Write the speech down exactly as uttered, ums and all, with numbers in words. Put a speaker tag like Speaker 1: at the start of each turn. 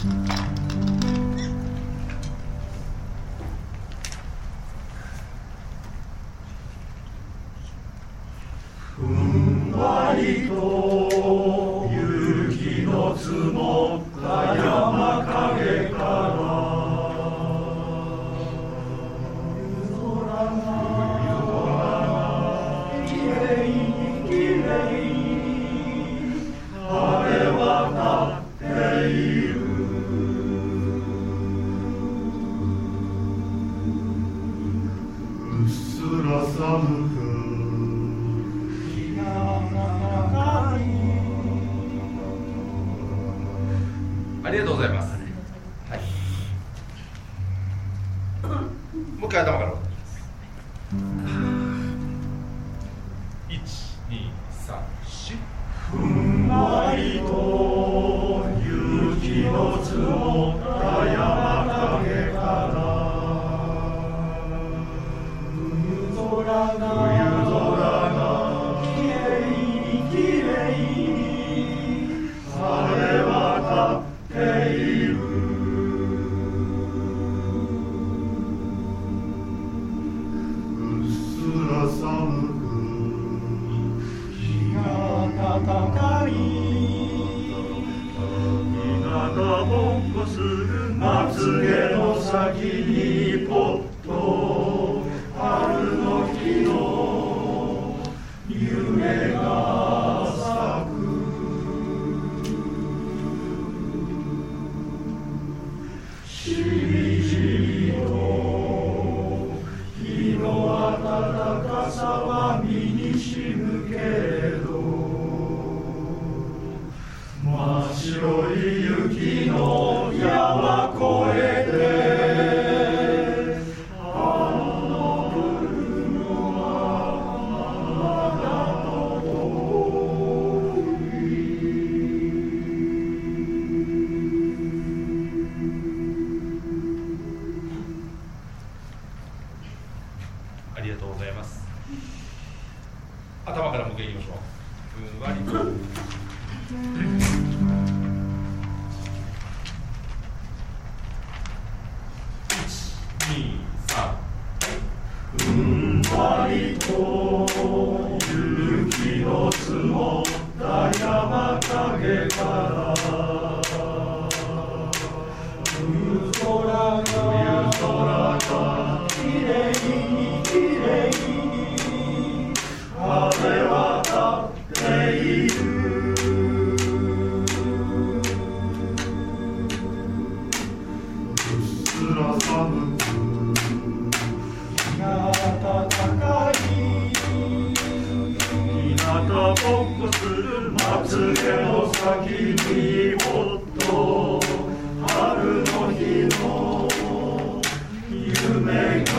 Speaker 1: ふんわりと雪の積もった山陰から
Speaker 2: ありがとうございます。はい、もう一回頭からお願いします。いち、に、さん、よん。
Speaker 1: ふんわりと雪の積もった山陰から冬空が冬空がきれいにきれいに晴れ渡っている。うっすら寒く日が暖かい日向ぼっこするまつげの先にぽっと春の日の夢が咲く。しみじみと日の暖かさは身にしむけれど真っ白い雪の山越えてあの来るのはまだ遠い。
Speaker 2: ありがとうございます。頭から向けいきましょう。ふんわりといち、に、さん。
Speaker 1: ふんわりと雪の積もった山陰から冬空が冬空がきれいにきれいに晴れ渡っている。うっすら寒く日が暖かい日向ぼっこするまつげの先にぽっと春の日の夢が